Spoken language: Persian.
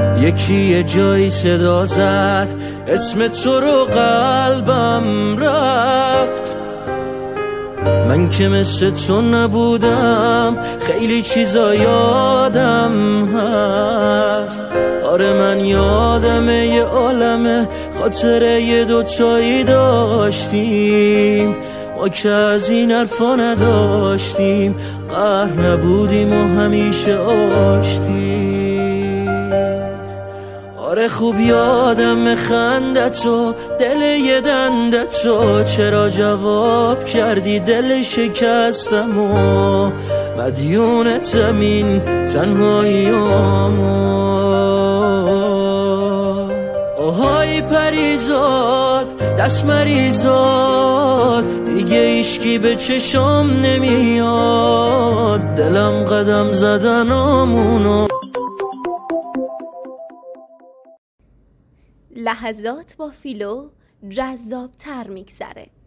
یکی یه جایی صدا زد اسم تو رو، قلبم رفت. من که مثل تو نبودم، خیلی چیزا یادم هست. آره من یادمه یه عالمه خاطره یه دوتایی داشتیم، ما که از این حرفا نداشتیم، قهر نبودیم و همیشه آشتیم. آره خوب یادم خندتو، دل یه دندتو، چرا جواب کردی دل شکستم و مدیونتم این تنهاییامو. آهای پریزاد دست مریزاد، دیگه ایشکی به چشم نمیاد، دلم قدم زدن آمونو. لحظات با فیلو جذاب تر میگذره.